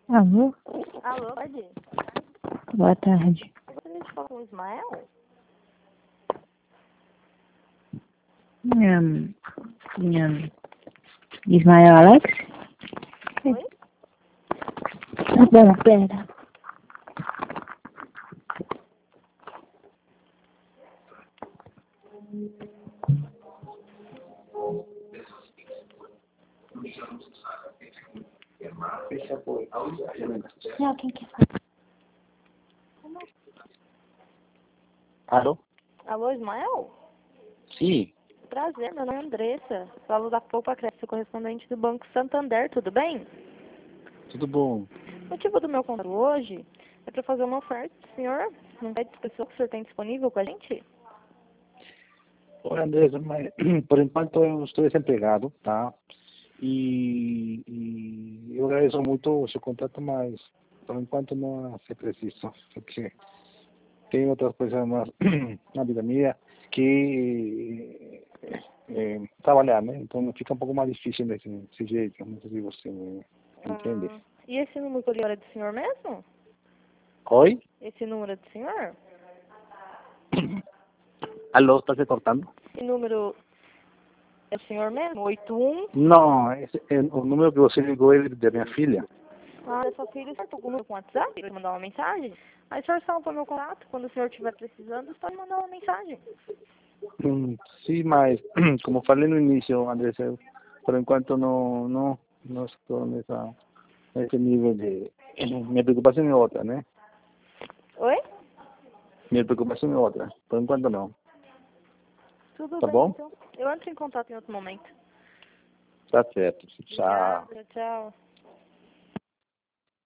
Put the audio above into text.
Alô? Alô, pode? Boa tarde. Eu gostaria de falar com o Ismael. Ismael Alex? Oi? Tá bom, pera. Não, quem que fala? Alô? Alô, Ismael? Sim, Prazer, meu nome é Andressa. Falo da Poupa Cresce, correspondente do Banco Santander, tudo bem? tudo bom? O motivo do meu contato hoje é para fazer uma oferta, senhor. Não vai discussão que o senhor tem disponível com a gente? Oi, Andressa, mas por enquanto eu estou desempregado, tá? E eu agradeço muito o seu contato, mas por enquanto não é preciso, porque tem outras coisas mais na vida minha que trabalhar, né? Então fica um pouco mais difícil desse jeito, não sei se você me entende. E esse número que eu li era do senhor mesmo? Oi? Esse número é do senhor? Alô, está se cortando? Esse número é do senhor mesmo? 81? Não, o número que você ligou é da minha filha. Ah, da sua filha, o senhor tem algum número com WhatsApp para mandar uma mensagem? Aí o senhor salva meu contato, quando o senhor estiver precisando, você pode mandar uma mensagem. Sim, mas como falei no início, Andrés, eu, por enquanto não estou nesse nível de... Minha preocupação é outra, né? Oi? Minha preocupação é outra. Por enquanto não. Tudo Tá bem, bom? então. Eu entro em contato em outro momento. Tá certo. Tchau. Obrigada, tchau.